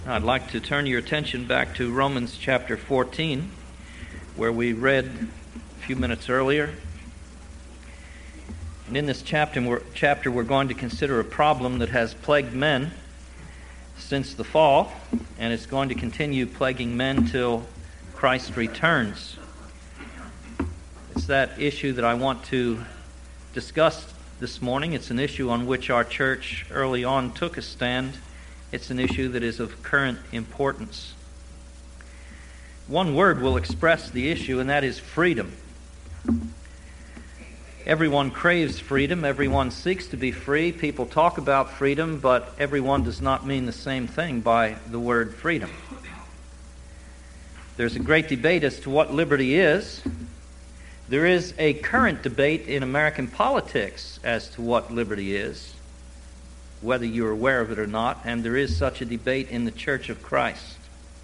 I'd like to turn your attention back to Romans chapter 14, where we read a few minutes earlier. And in this chapter, we're going to consider a problem that has plagued men since the fall, and it's going to continue plaguing men till Christ returns. It's that issue that I want to discuss this morning. It's an issue on which our church early on took a stand. It's an issue that is of current importance. One word will express the issue, and that is freedom. Everyone craves freedom. Everyone seeks to be free. People talk about freedom, but everyone does not mean the same thing by the word freedom. There's a great debate as to what liberty is. There is a current debate in American politics as to what liberty is, whether you're aware of it or not, and there is such a debate in the Church of Christ.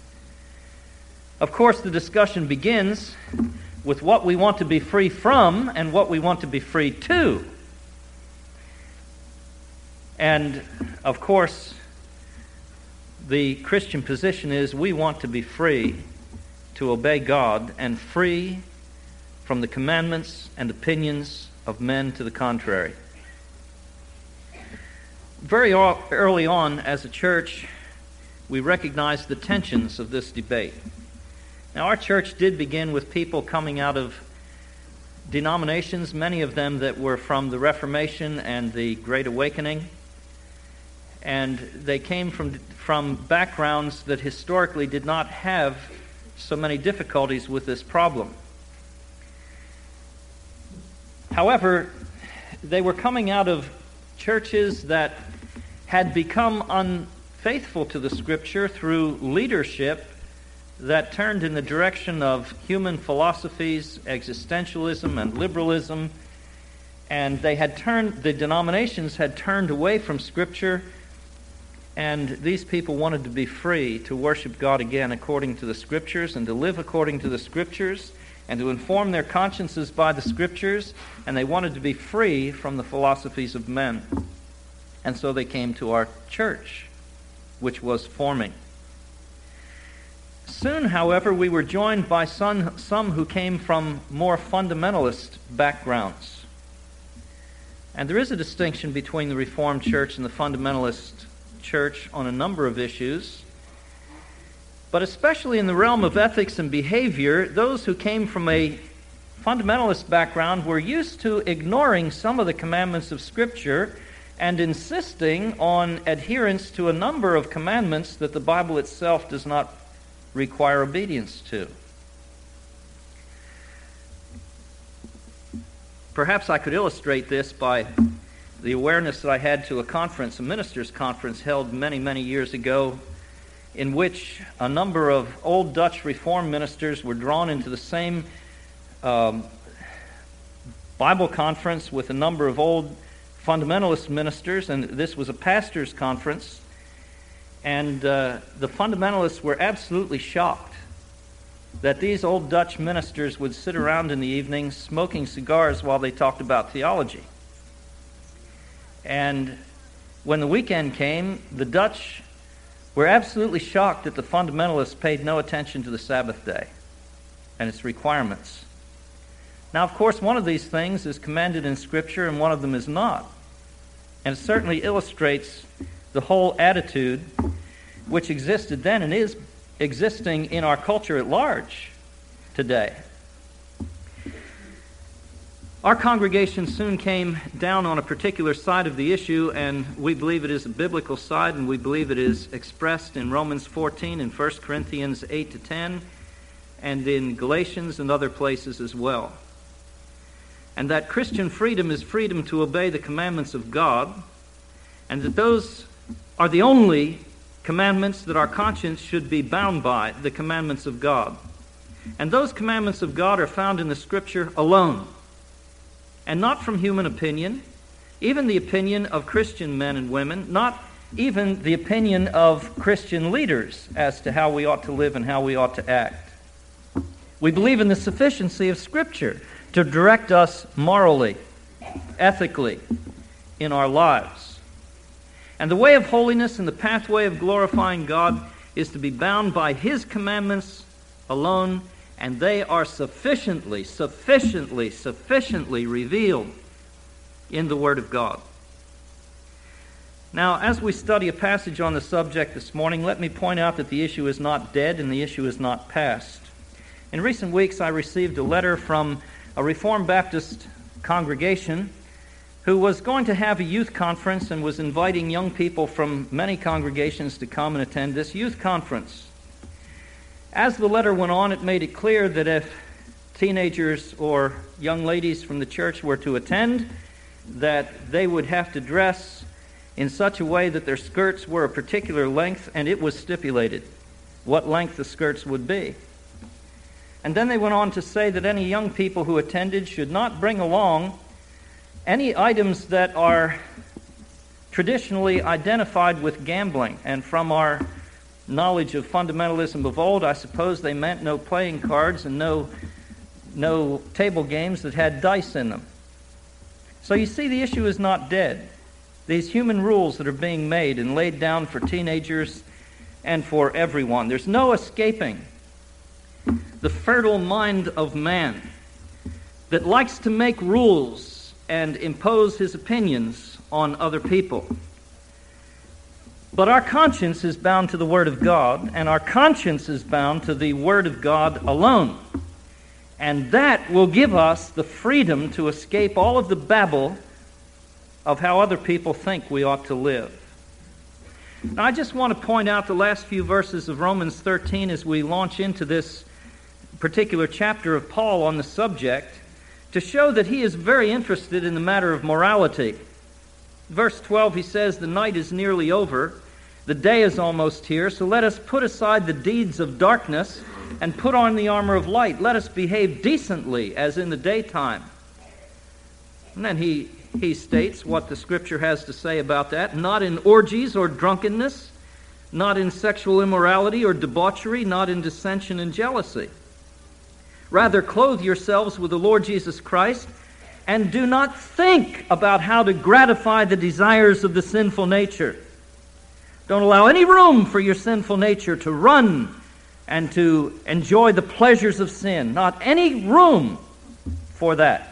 Of course, the discussion begins with what we want to be free from and what we want to be free to. And, of course, the Christian position is we want to be free to obey God and free from the commandments and opinions of men to the contrary. Very early on as a church, we recognized the tensions of this debate. Now, our church did begin with people coming out of denominations, many of them that were from the Reformation and the Great Awakening, and they came from backgrounds that historically did not have so many difficulties with this problem. However, they were coming out of churches that had become unfaithful to the Scripture through leadership that turned in the direction of human philosophies, existentialism, and liberalism, and the denominations had turned away from Scripture, and these people wanted to be free to worship God again according to the Scriptures and to live according to the Scriptures and to inform their consciences by the Scriptures, and they wanted to be free from the philosophies of men. And so they came to our church, which was forming. Soon, however, we were joined by some who came from more fundamentalist backgrounds. And there is a distinction between the Reformed Church and the fundamentalist church on a number of issues. But especially in the realm of ethics and behavior, those who came from a fundamentalist background were used to ignoring some of the commandments of Scripture and insisting on adherence to a number of commandments that the Bible itself does not require obedience to. Perhaps I could illustrate this by the awareness that I had to a ministers' conference held many, many years ago, in which a number of old Dutch Reformed ministers were drawn into the same Bible conference with a number of old fundamentalist ministers, and this was a pastor's conference, and the fundamentalists were absolutely shocked that these old Dutch ministers would sit around in the evenings smoking cigars while they talked about theology. And when the weekend came, the Dutch were absolutely shocked that the fundamentalists paid no attention to the Sabbath day and its requirements. Now, of course, one of these things is commanded in Scripture and one of them is not. And it certainly illustrates the whole attitude which existed then and is existing in our culture at large today. Our congregation soon came down on a particular side of the issue, and we believe it is a biblical side, and we believe it is expressed in Romans 14 and 1 Corinthians 8 to 10, and in Galatians and other places as well. And that Christian freedom is freedom to obey the commandments of God, and that those are the only commandments that our conscience should be bound by, the commandments of God. And those commandments of God are found in the Scripture alone, and not from human opinion, even the opinion of Christian men and women, not even the opinion of Christian leaders as to how we ought to live and how we ought to act. We believe in the sufficiency of Scripture to direct us morally, ethically, in our lives. And the way of holiness and the pathway of glorifying God is to be bound by His commandments alone, and they are sufficiently revealed in the Word of God. Now, as we study a passage on the subject this morning, let me point out that the issue is not dead and the issue is not past. In recent weeks, I received a letter from a Reformed Baptist congregation who was going to have a youth conference and was inviting young people from many congregations to come and attend this youth conference. As the letter went on, it made it clear that if teenagers or young ladies from the church were to attend, that they would have to dress in such a way that their skirts were a particular length, and it was stipulated what length the skirts would be. And then they went on to say that any young people who attended should not bring along any items that are traditionally identified with gambling. And from our knowledge of fundamentalism of old, I suppose they meant no playing cards and no table games that had dice in them. So you see, the issue is not dead. These human rules that are being made and laid down for teenagers and for everyone, there's no escaping the fertile mind of man that likes to make rules and impose his opinions on other people. But our conscience is bound to the Word of God, and our conscience is bound to the Word of God alone. And that will give us the freedom to escape all of the babble of how other people think we ought to live. Now, I just want to point out the last few verses of Romans 13 as we launch into this particular chapter of Paul on the subject, to show that he is very interested in the matter of morality. Verse 12, he says, "The night is nearly over, the day is almost here, so let us put aside the deeds of darkness and put on the armor of light. Let us behave decently as in the daytime." And then he states what the Scripture has to say about that. "Not in orgies or drunkenness, not in sexual immorality or debauchery, not in dissension and jealousy. Rather, clothe yourselves with the Lord Jesus Christ, and do not think about how to gratify the desires of the sinful nature." Don't allow any room for your sinful nature to run and to enjoy the pleasures of sin. Not any room for that.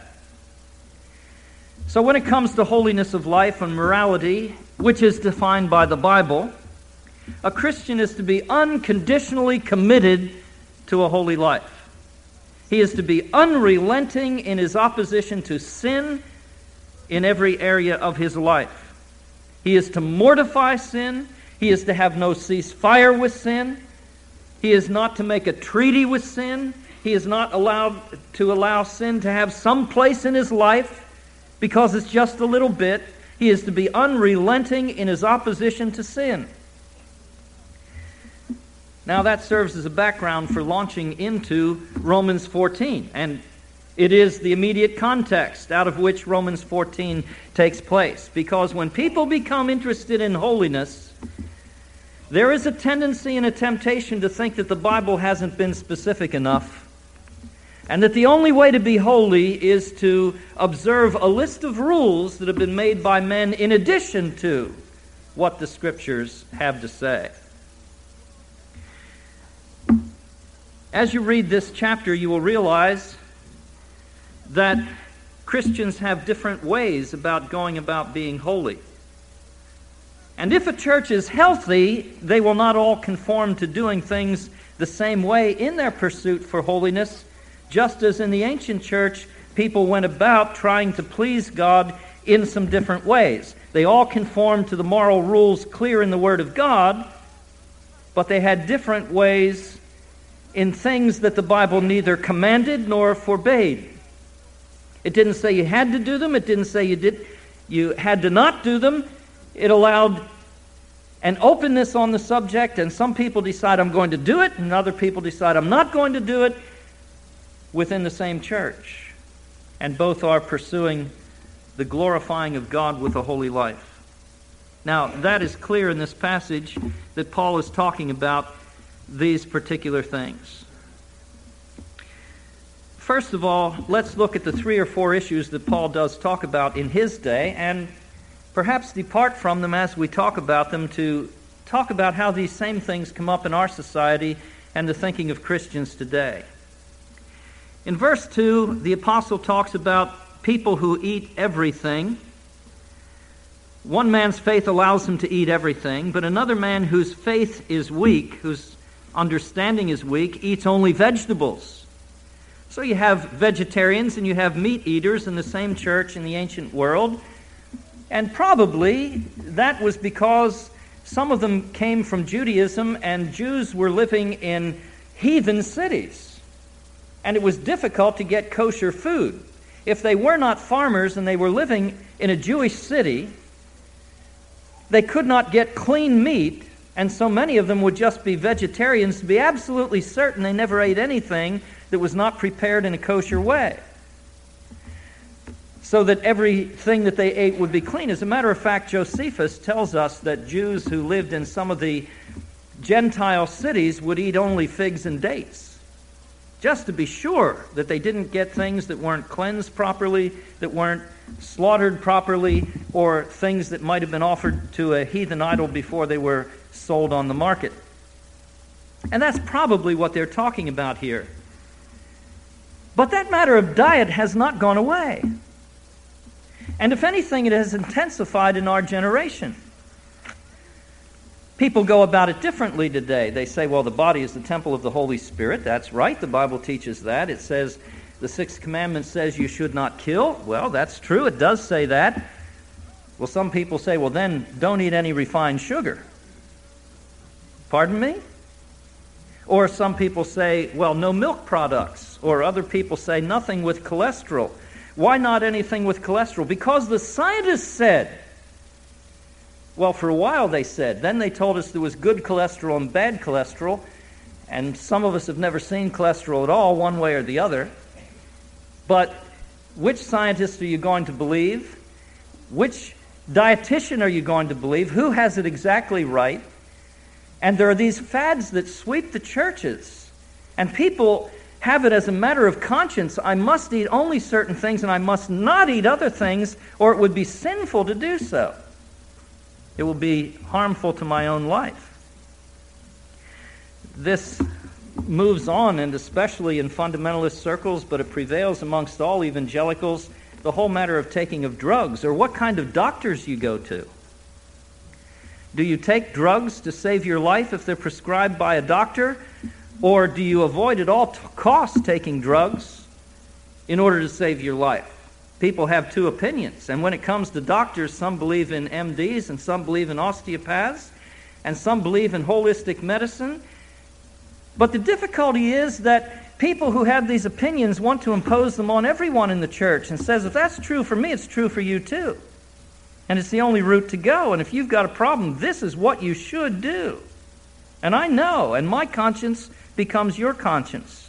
So when it comes to holiness of life and morality, which is defined by the Bible, a Christian is to be unconditionally committed to a holy life. He is to be unrelenting in his opposition to sin in every area of his life. He is to mortify sin. He is to have no ceasefire with sin. He is not to make a treaty with sin. He is not allowed to allow sin to have some place in his life because it's just a little bit. He is to be unrelenting in his opposition to sin. Now that serves as a background for launching into Romans 14, and it is the immediate context out of which Romans 14 takes place. Because when people become interested in holiness, there is a tendency and a temptation to think that the Bible hasn't been specific enough, and that the only way to be holy is to observe a list of rules that have been made by men in addition to what the Scriptures have to say. As you read this chapter, you will realize that Christians have different ways about going about being holy. And if a church is healthy, they will not all conform to doing things the same way in their pursuit for holiness, just as in the ancient church, people went about trying to please God in some different ways. They all conformed to the moral rules clear in the Word of God, but they had different ways in things that the Bible neither commanded nor forbade. It didn't say you had to do them. It didn't say you had to not do them. It allowed an openness on the subject, and some people decide I'm going to do it, and other people decide I'm not going to do it within the same church. And both are pursuing the glorifying of God with a holy life. Now, that is clear in this passage that Paul is talking about these particular things. First of all, let's look at the 3 or 4 issues that Paul does talk about in his day, and perhaps depart from them as we talk about them to talk about how these same things come up in our society and the thinking of Christians today. In verse 2, the apostle talks about people who eat everything. One man's faith allows him to eat everything, but another man whose faith is weak, whose understanding is weak, eats only vegetables. So you have vegetarians and you have meat eaters in the same church in the ancient world. And probably that was because some of them came from Judaism, and Jews were living in heathen cities. And it was difficult to get kosher food. If they were not farmers and they were living in a Jewish city, they could not get clean meat, and so many of them would just be vegetarians to be absolutely certain they never ate anything that was not prepared in a kosher way, so that everything that they ate would be clean. As a matter of fact, Josephus tells us that Jews who lived in some of the Gentile cities would eat only figs and dates, just to be sure that they didn't get things that weren't cleansed properly, that weren't slaughtered properly, or things that might have been offered to a heathen idol before they were sold on the market. And that's probably what they're talking about here. But that matter of diet has not gone away. And if anything, it has intensified in our generation. People go about it differently today. They say, well, the body is the temple of the Holy Spirit. That's right. The Bible teaches that. It says, the Sixth Commandment says you should not kill. Well, that's true. It does say that. Well, some people say, well, then don't eat any refined sugar. Pardon me? Or some people say, well, no milk products. Or other people say nothing with cholesterol. Why not anything with cholesterol? Because the scientists said. Well, for a while they said. Then they told us there was good cholesterol and bad cholesterol. And some of us have never seen cholesterol at all, one way or the other. But which scientist are you going to believe? Which dietitian are you going to believe? Who has it exactly right? And there are these fads that sweep the churches. And people have it as a matter of conscience. I must eat only certain things and I must not eat other things, or it would be sinful to do so. It will be harmful to my own life. This moves on, and especially in fundamentalist circles, but it prevails amongst all evangelicals, the whole matter of taking of drugs, or what kind of doctors you go to. Do you take drugs to save your life if they're prescribed by a doctor, or do you avoid at all costs taking drugs in order to save your life? People have two opinions, and when it comes to doctors, some believe in MDs, and some believe in osteopaths, and some believe in holistic medicine. But the difficulty is that people who have these opinions want to impose them on everyone in the church, and says, if that's true for me, it's true for you too. And it's the only route to go, and if you've got a problem, this is what you should do. And I know, and my conscience becomes your conscience.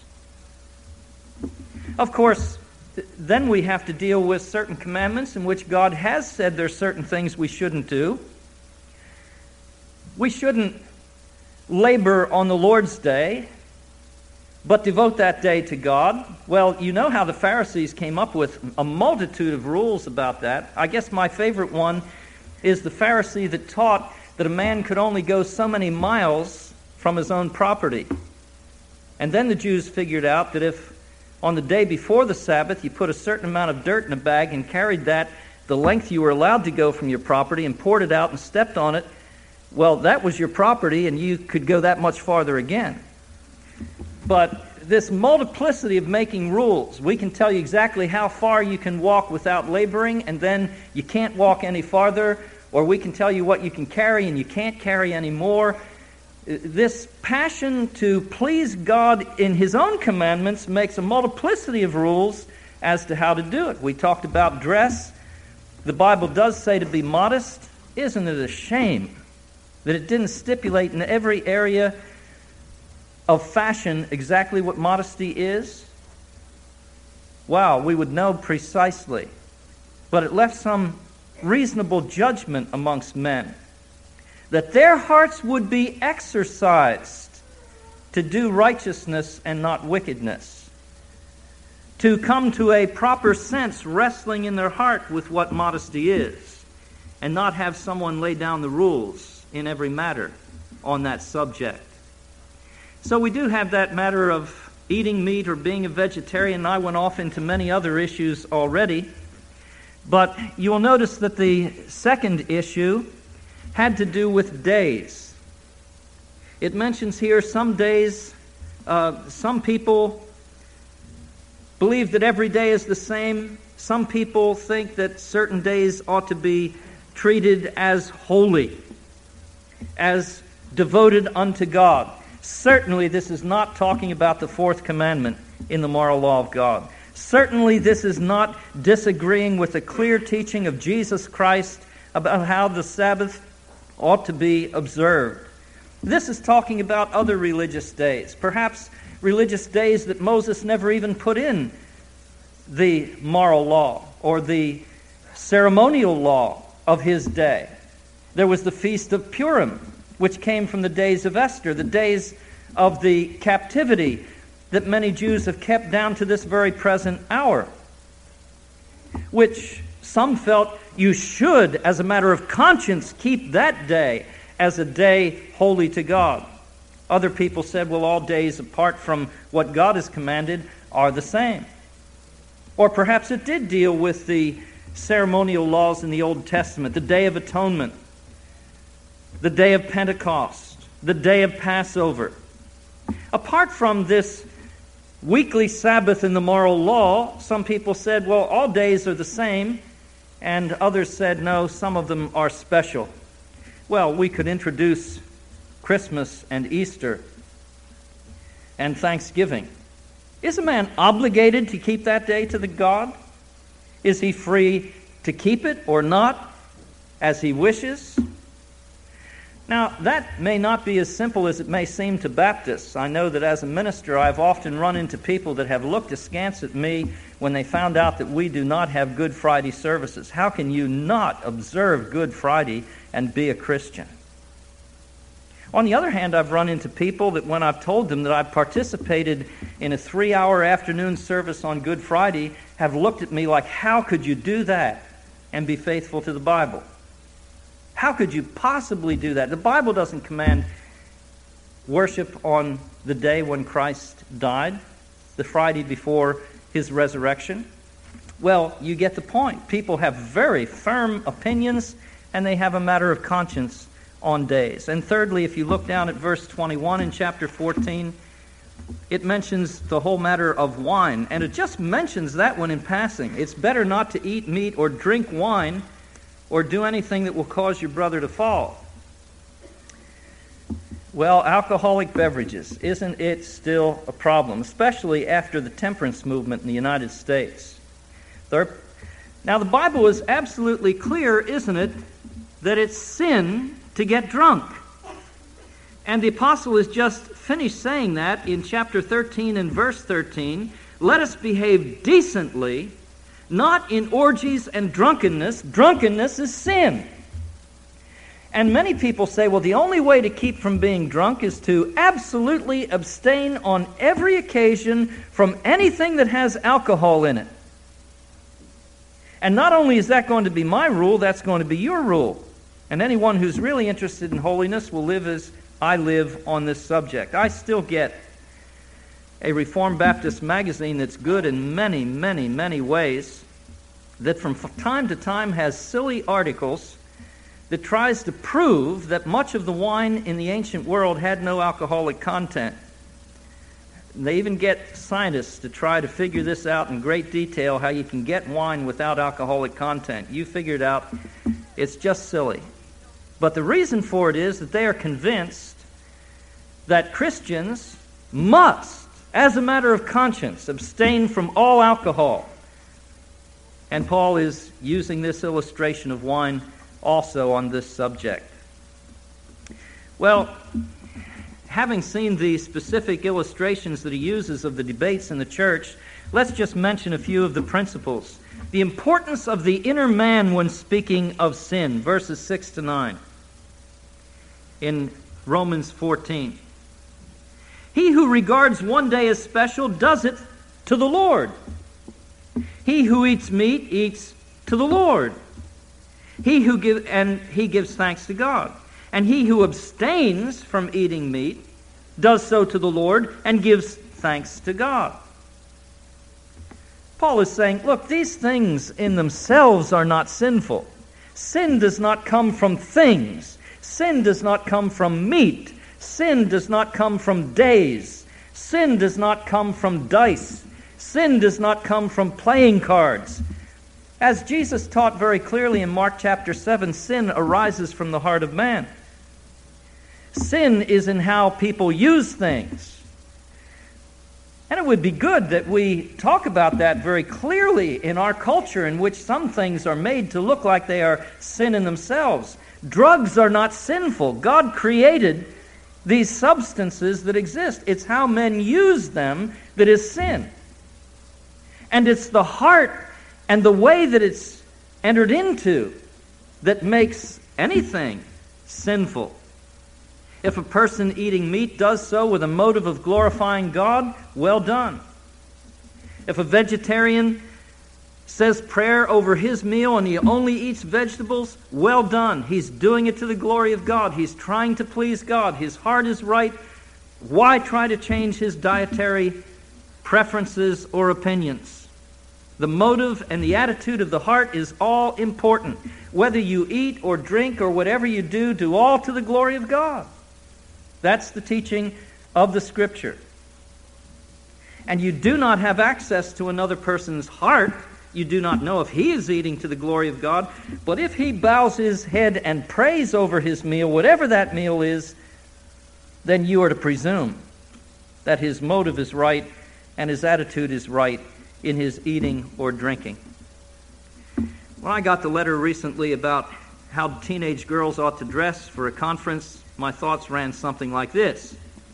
Of course, then we have to deal with certain commandments in which God has said there's certain things we shouldn't do. We shouldn't labor on the Lord's Day, but devote that day to God. Well, you know how the Pharisees came up with a multitude of rules about that. I guess my favorite one is the Pharisee that taught that a man could only go so many miles from his own property. And then the Jews figured out that if on the day before the Sabbath you put a certain amount of dirt in a bag and carried that the length you were allowed to go from your property and poured it out and stepped on it, well, that was your property and you could go that much farther again. But this multiplicity of making rules, we can tell you exactly how far you can walk without laboring, and then you can't walk any farther, or we can tell you what you can carry and you can't carry anymore. This passion to please God in His own commandments makes a multiplicity of rules as to how to do it. We talked about dress. The Bible does say to be modest. Isn't it a shame that it didn't stipulate in every area of fashion exactly what modesty is? Wow, we would know precisely. But it left some reasonable judgment amongst men, that their hearts would be exercised to do righteousness and not wickedness, to come to a proper sense wrestling in their heart with what modesty is, and not have someone lay down the rules in every matter. on that subject. So we do have that matter of eating meat or being a vegetarian. I went off into many other issues already. But you'll notice that the second issue had to do with days. It mentions here some days, some people believe that every day is the same. Some people think that certain days ought to be treated as holy, as devoted unto God. Certainly this is not talking about the fourth commandment in the moral law of God. Certainly this is not disagreeing with the clear teaching of Jesus Christ about how the Sabbath ought to be observed. This is talking about other religious days, perhaps religious days that Moses never even put in the moral law or the ceremonial law of his day. There was the Feast of Purim, which came from the days of Esther, the days of the captivity that many Jews have kept down to this very present hour, which some felt you should, as a matter of conscience, keep that day as a day holy to God. Other people said, well, all days apart from what God has commanded are the same. Or perhaps it did deal with the ceremonial laws in the Old Testament, the Day of Atonement, the Day of Pentecost, the Day of Passover. Apart from this weekly Sabbath in the moral law, some people said, well, all days are the same, and others said, no, some of them are special. Well, we could introduce Christmas and Easter and Thanksgiving. Is a man obligated to keep that day to the God? Is he free to keep it or not as he wishes? Now, that may not be as simple as it may seem to Baptists. I know that as a minister, I've often run into people that have looked askance at me when they found out that we do not have Good Friday services. How can you not observe Good Friday and be a Christian? On the other hand, I've run into people that when I've told them that I've participated in a 3-hour afternoon service on Good Friday, have looked at me like, how could you do that and be faithful to the Bible? How could you possibly do that? The Bible doesn't command worship on the day when Christ died, the Friday before his resurrection. Well, you get the point. People have very firm opinions, and they have a matter of conscience on days. And thirdly, if you look down at verse 21 in chapter 14, it mentions the whole matter of wine, and it just mentions that one in passing. It's better not to eat meat or drink wine or do anything that will cause your brother to fall. Well, alcoholic beverages, isn't it still a problem, especially after the temperance movement in the United States? Now, the Bible is absolutely clear, isn't it, that it's sin to get drunk. And the apostle has just finished saying that in chapter 13 and verse 13. Let us behave decently, not in orgies and drunkenness. Drunkenness is sin. And many people say, well, the only way to keep from being drunk is to absolutely abstain on every occasion from anything that has alcohol in it. And not only is that going to be my rule, that's going to be your rule. And anyone who's really interested in holiness will live as I live on this subject. I still get a Reformed Baptist magazine that's good in many, many, many ways, that from time to time has silly articles that tries to prove that much of the wine in the ancient world had no alcoholic content. They even get scientists to try to figure this out in great detail, how you can get wine without alcoholic content. You figure it out. It's just silly. But the reason for it is that they are convinced that Christians must, as a matter of conscience, abstain from all alcohol. And Paul is using this illustration of wine also on this subject. Well, having seen the specific illustrations that he uses of the debates in the church, let's just mention a few of the principles. The importance of the inner man when speaking of sin, verses 6 to 9 in Romans 14. He who regards one day as special does it to the Lord. He who eats meat eats to the Lord. He gives thanks to God. And he who abstains from eating meat does so to the Lord and gives thanks to God. Paul is saying, look, these things in themselves are not sinful. Sin does not come from things. Sin does not come from meat. Sin does not come from days. Sin does not come from dice. Sin does not come from playing cards. As Jesus taught very clearly in Mark chapter 7, sin arises from the heart of man. Sin is in how people use things. And it would be good that we talk about that very clearly in our culture, in which some things are made to look like they are sin in themselves. Drugs are not sinful. God created these substances that exist. It's how men use them that is sin. And it's the heart and the way that it's entered into that makes anything sinful. If a person eating meat does so with a motive of glorifying God, well done. If a vegetarian says prayer over his meal and he only eats vegetables, well done. He's doing it to the glory of God. He's trying to please God. His heart is right. Why try to change his dietary preferences or opinions? The motive and the attitude of the heart is all important. Whether you eat or drink or whatever you do all to the glory of God. That's the teaching of the Scripture. And you do not have access to another person's heart. You do not know if he is eating to the glory of God. But if he bows his head and prays over his meal, whatever that meal is, then you are to presume that his motive is right and his attitude is right in his eating or drinking. When I got the letter recently about how teenage girls ought to dress for a conference, my thoughts ran something like this.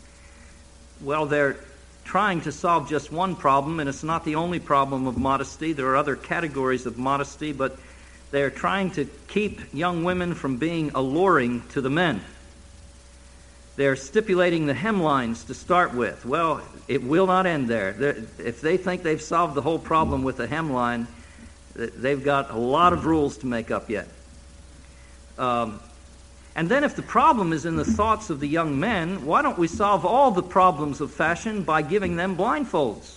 Well, they're trying to solve just one problem, and it's not the only problem of modesty. There are other categories of modesty, but they're trying to keep young women from being alluring to the men. They're stipulating the hemlines to start with. Well, it will not end there. If they think they've solved the whole problem with the hemline, they've got a lot of rules to make up yet. And then if the problem is in the thoughts of the young men, why don't we solve all the problems of fashion by giving them blindfolds?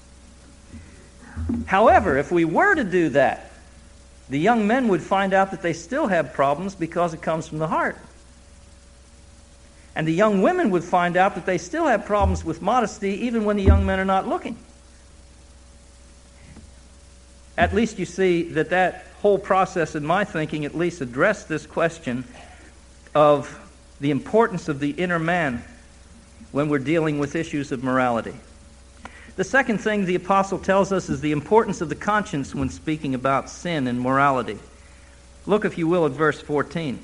However, if we were to do that, the young men would find out that they still have problems because it comes from the heart. And the young women would find out that they still have problems with modesty even when the young men are not looking. At least you see that whole process, in my thinking, at least addressed this question of the importance of the inner man when we're dealing with issues of morality. The second thing the apostle tells us is the importance of the conscience when speaking about sin and morality. Look, if you will, at verse 14.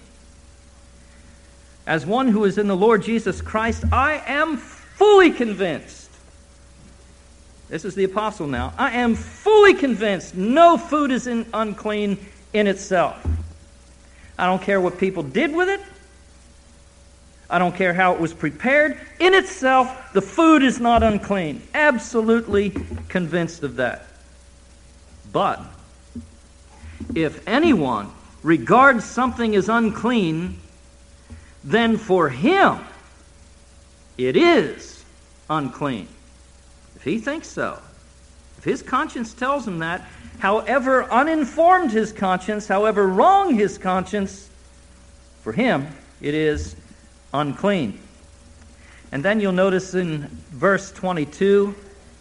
As one who is in the Lord Jesus Christ, I am fully convinced. This is the apostle now. I am fully convinced no food is unclean in itself. I don't care what people did with it. I don't care how it was prepared. In itself, the food is not unclean. Absolutely convinced of that. But if anyone regards something as unclean, then for him it is unclean. If he thinks so, if his conscience tells him that, however uninformed his conscience, however wrong his conscience, for him it is unclean. And then you'll notice in verse 22,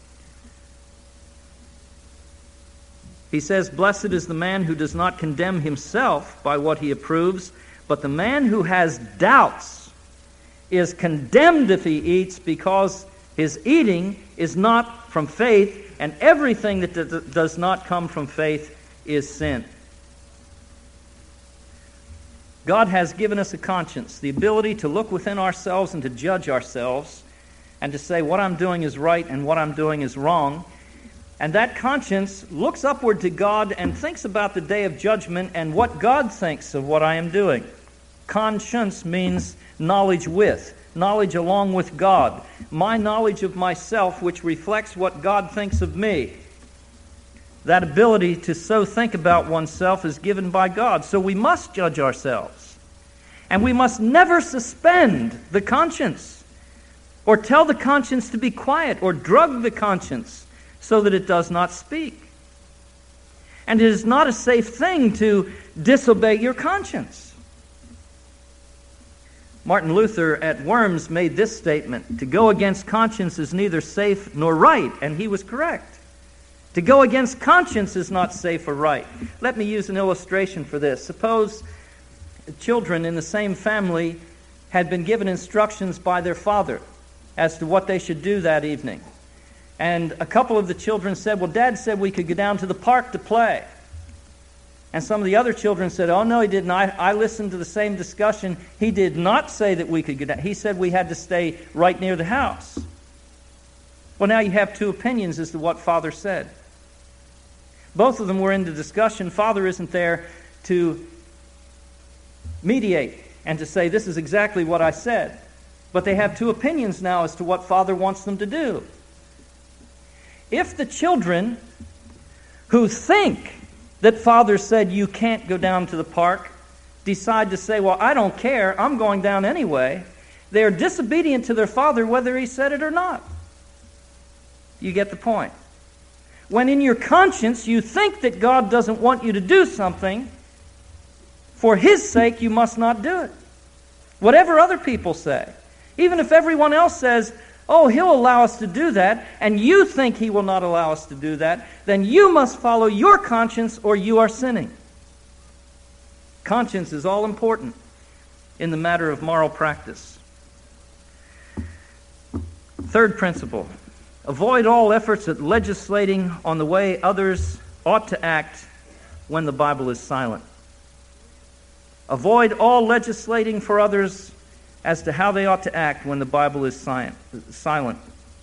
he says, "Blessed is the man who does not condemn himself by what he approves, but the man who has doubts is condemned if he eats, because his eating is not from faith, and everything that does not come from faith is sin." God has given us a conscience, the ability to look within ourselves and to judge ourselves and to say what I'm doing is right and what I'm doing is wrong. And that conscience looks upward to God and thinks about the day of judgment and what God thinks of what I am doing. Conscience means knowledge with, knowledge along with God. My knowledge of myself, which reflects what God thinks of me. That ability to so think about oneself is given by God. So we must judge ourselves. And we must never suspend the conscience, or tell the conscience to be quiet, or drug the conscience so that it does not speak. And it is not a safe thing to disobey your conscience. Martin Luther at Worms made this statement: to go against conscience is neither safe nor right, and he was correct. To go against conscience is not safe or right. Let me use an illustration for this. Suppose children in the same family had been given instructions by their father as to what they should do that evening. And a couple of the children said, well, Dad said we could go down to the park to play. And some of the other children said, oh, no, he didn't. I listened to the same discussion. He did not say that we could go down. He said we had to stay right near the house. Well, now you have two opinions as to what Father said. Both of them were in the discussion. Father isn't there to mediate and to say, this is exactly what I said. But they have two opinions now as to what Father wants them to do. If the children who think that Father said you can't go down to the park decide to say, well, I don't care, I'm going down anyway, they are disobedient to their father whether he said it or not. You get the point. When in your conscience you think that God doesn't want you to do something, for His sake you must not do it. Whatever other people say. Even if everyone else says, oh, He'll allow us to do that, and you think He will not allow us to do that, then you must follow your conscience or you are sinning. Conscience is all important in the matter of moral practice. Third principle: avoid all efforts at legislating on the way others ought to act when the Bible is silent. Avoid all legislating for others as to how they ought to act when the Bible is silent.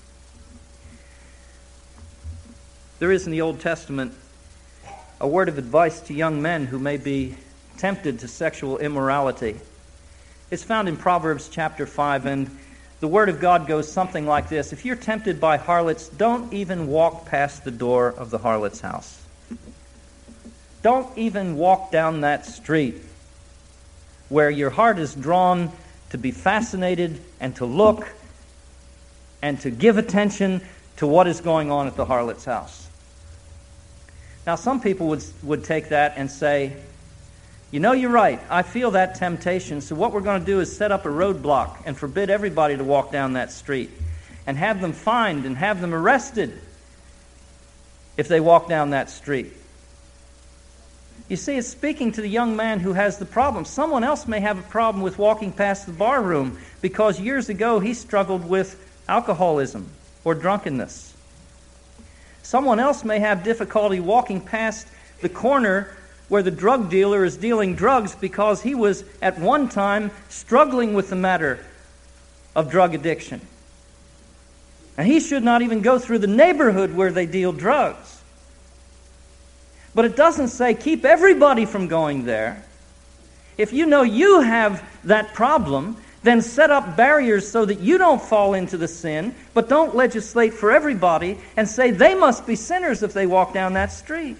There is in the Old Testament a word of advice to young men who may be tempted to sexual immorality. It's found in Proverbs chapter 5, and the Word of God goes something like this: if you're tempted by harlots, don't even walk past the door of the harlot's house. Don't even walk down that street where your heart is drawn to be fascinated and to look and to give attention to what is going on at the harlot's house. Now, some people would take that and say, you know, you're right, I feel that temptation, so what we're going to do is set up a roadblock and forbid everybody to walk down that street and have them fined and have them arrested if they walk down that street. You see, it's speaking to the young man who has the problem. Someone else may have a problem with walking past the bar room because years ago he struggled with alcoholism or drunkenness. Someone else may have difficulty walking past the corner where the drug dealer is dealing drugs because he was at one time struggling with the matter of drug addiction. And he should not even go through the neighborhood where they deal drugs. But it doesn't say keep everybody from going there. If you know you have that problem, then set up barriers so that you don't fall into the sin, but don't legislate for everybody and say they must be sinners if they walk down that street.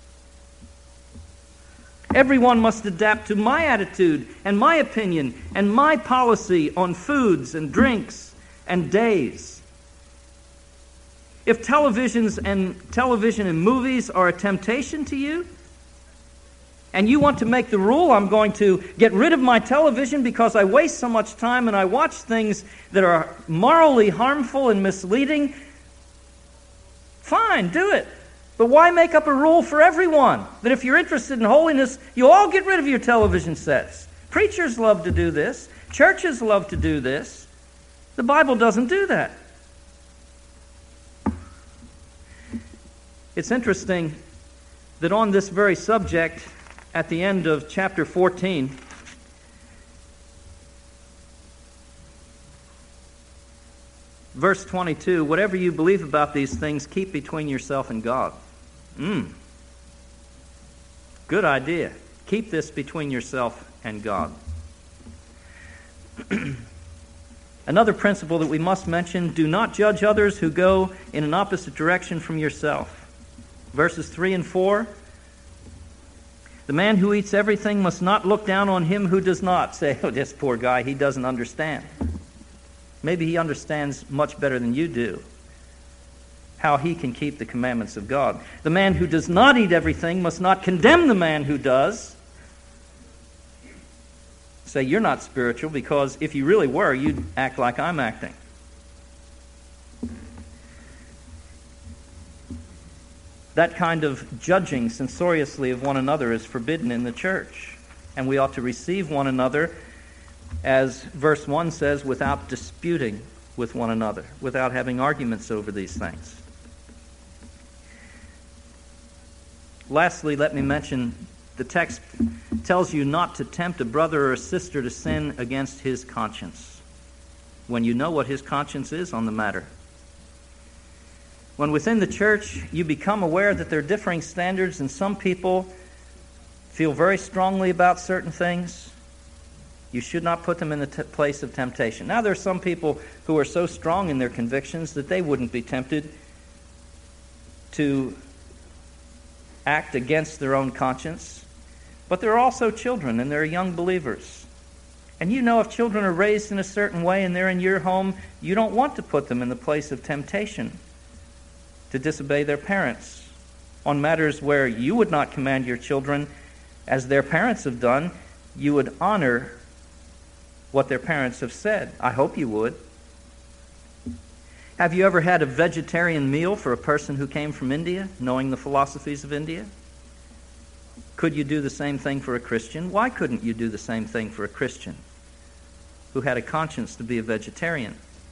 Everyone must adapt to my attitude and my opinion and my policy on foods and drinks and days. If television and movies are a temptation to you, and you want to make the rule, I'm going to get rid of my television because I waste so much time and I watch things that are morally harmful and misleading, fine, do it. But why make up a rule for everyone? That if you're interested in holiness, you all get rid of your television sets. Preachers love to do this. Churches love to do this. The Bible doesn't do that. It's interesting that on this very subject, at the end of chapter 14, verse 22, whatever you believe about these things, keep between yourself and God. Good idea. Keep this between yourself and God. Another principle that we must mention: do not judge others who go in an opposite direction from yourself. Verses 3 and 4. The man who eats everything must not look down on him who does not. Say, oh, this poor guy, he doesn't understand. Maybe he understands much better than you do how he can keep the commandments of God. The man who does not eat everything must not condemn the man who does. Say, you're not spiritual, because if you really were, you'd act like I'm acting. That kind of judging censoriously of one another is forbidden in the church. And we ought to receive one another, as verse 1 says, without disputing with one another, without having arguments over these things. Lastly, let me mention the text tells you not to tempt a brother or a sister to sin against his conscience, when you know what his conscience is on the matter. When within the church you become aware that there are differing standards and some people feel very strongly about certain things, you should not put them in the place of temptation. Now, there are some people who are so strong in their convictions that they wouldn't be tempted to act against their own conscience. But there are also children, and there are young believers. And you know, if children are raised in a certain way and they're in your home, you don't want to put them in the place of temptation to disobey their parents on matters where you would not command your children as their parents have done. You would honor what their parents have said. I hope you would. Have you ever had a vegetarian meal for a person who came from India, knowing the philosophies of India? Could you do the same thing for a Christian? Why couldn't you do the same thing for a Christian who had a conscience to be a vegetarian?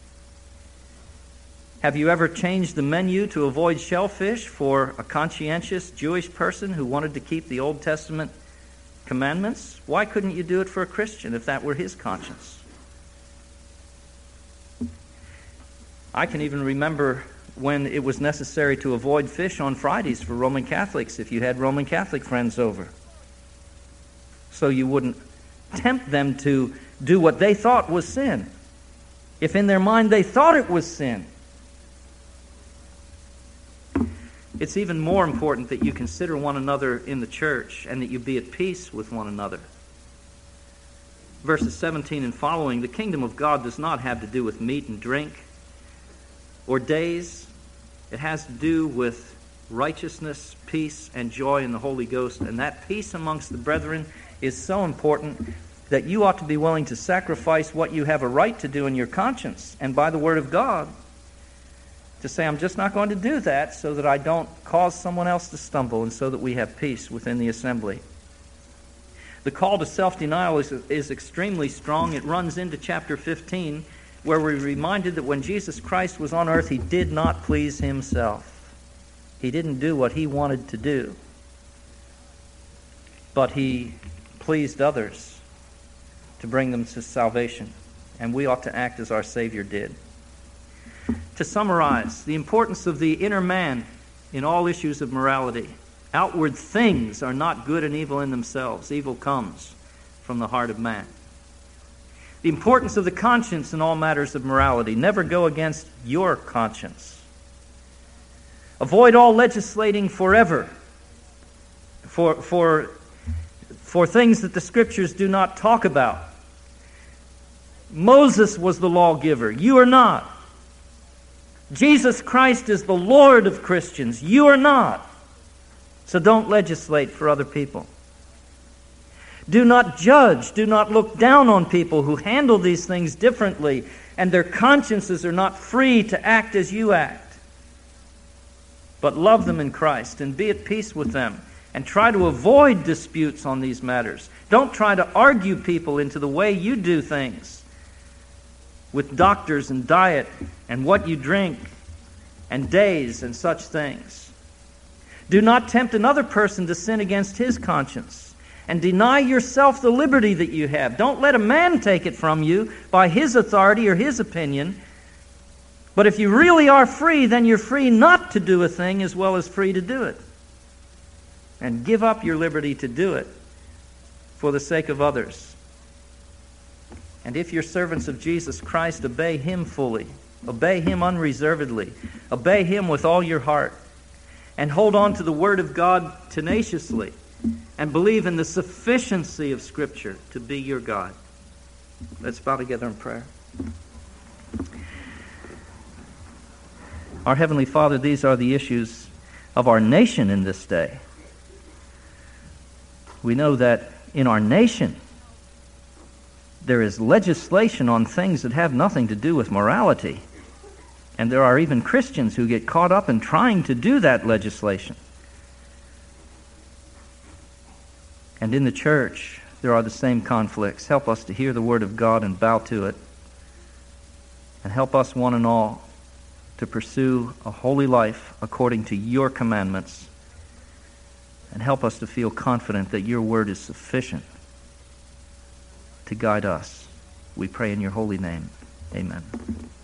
Have you ever changed the menu to avoid shellfish for a conscientious Jewish person who wanted to keep the Old Testament commandments? Why couldn't you do it for a Christian if that were his conscience? I can even remember when it was necessary to avoid fish on Fridays for Roman Catholics if you had Roman Catholic friends over, so you wouldn't tempt them to do what they thought was sin, if in their mind they thought it was sin. It's even more important that you consider one another in the church and that you be at peace with one another. Verses 17 and following, the kingdom of God does not have to do with meat and drink or days. It has to do with righteousness, peace, and joy in the Holy Ghost. And that peace amongst the brethren is so important that you ought to be willing to sacrifice what you have a right to do in your conscience and by the Word of God, to say, I'm just not going to do that so that I don't cause someone else to stumble and so that we have peace within the assembly. The call to self-denial is extremely strong. It runs into chapter 15, where we're reminded that when Jesus Christ was on earth, he did not please himself. He didn't do what he wanted to do, but he pleased others to bring them to salvation, and we ought to act as our Savior did. To summarize, the importance of the inner man in all issues of morality. Outward things are not good and evil in themselves. Evil comes from the heart of man. The importance of the conscience in all matters of morality. Never go against your conscience. Avoid all legislating forever for things that the Scriptures do not talk about. Moses was the lawgiver. You are not. Jesus Christ is the Lord of Christians. You are not. So don't legislate for other people. Do not judge. Do not look down on people who handle these things differently and their consciences are not free to act as you act. But love them in Christ and be at peace with them and try to avoid disputes on these matters. Don't try to argue people into the way you do things with doctors and diet and what you drink and days and such things. Do not tempt another person to sin against his conscience. And deny yourself the liberty that you have. Don't let a man take it from you by his authority or his opinion. But if you really are free, then you're free not to do a thing as well as free to do it. And give up your liberty to do it for the sake of others. And if you're servants of Jesus Christ, obey him fully. Obey him unreservedly. Obey him with all your heart. And hold on to the Word of God tenaciously. and believe in the sufficiency of Scripture to be your God. Let's bow together in prayer. Our Heavenly Father, these are the issues of our nation in this day. We know that in our nation there is legislation on things that have nothing to do with morality. And there are even Christians who get caught up in trying to do that legislation. And in the church, there are the same conflicts. Help us to hear the Word of God and bow to it. And help us one and all to pursue a holy life according to your commandments. And help us to feel confident that your Word is sufficient to guide us. We pray in your holy name. Amen.